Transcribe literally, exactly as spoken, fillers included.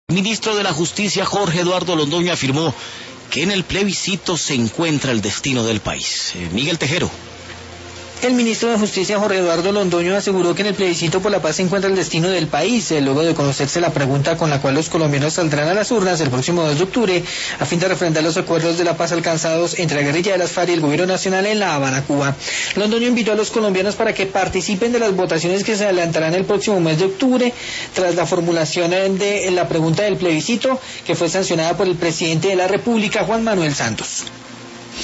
El ministro de la Justicia, Jorge Eduardo Londoño, afirmó que en el plebiscito se encuentra el destino del país. Eh, Miguel Tejero. El ministro de Justicia, Jorge Eduardo Londoño, aseguró que en el plebiscito por la paz se encuentra el destino del país, eh, luego de conocerse la pregunta con la cual los colombianos saldrán a las urnas el próximo dos de octubre, a fin de refrendar los acuerdos de la paz alcanzados entre la guerrilla de las FARC y el gobierno nacional en La Habana, Cuba. Londoño invitó a los colombianos para que participen de las votaciones que se adelantarán el próximo mes de octubre, tras la formulación de la pregunta del plebiscito, que fue sancionada por el presidente de la República, Juan Manuel Santos.